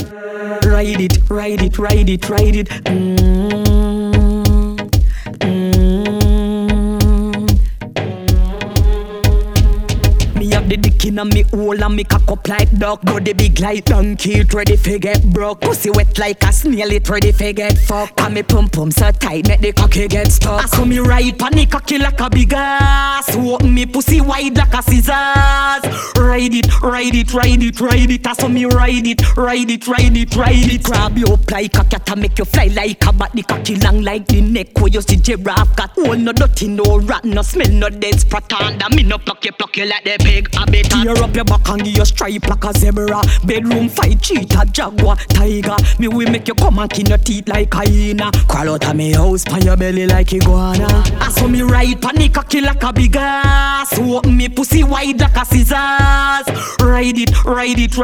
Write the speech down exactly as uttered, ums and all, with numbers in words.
Ride it, ride it, ride it, ride it. Mm. Me have the dick in a me hole and me cock up like duck. Body big like donkey, it ready fi get broke. Pussy wet like a snail, it ready fi get fucked. And me pum pum so tight, make the cocky get stuck. I saw me ride pan the cocky like a big ass. Open me pussy wide like a scissors. Ride it, ride it, ride it, ride it. I saw me ride it, ride it, ride it, ride it. Grab you up like a cat and make you fly like a bat. The cocky long like the neck where you see giraffe got. Oh no dirty, no rat, no smell, no dead sprat. And me no pluck you, pluck you like the pig a bit. Tear up your back and give you stripe like a zebra. Bedroom fight, cheetah, jaguar, tiger. Me will make you come and kill your teeth like hyena. Crawl out of me house, pan your belly like iguana. I saw me ride pan the cocky like a big ass. Open me pussy wide like a scissors. Ride it, ride it, ride it.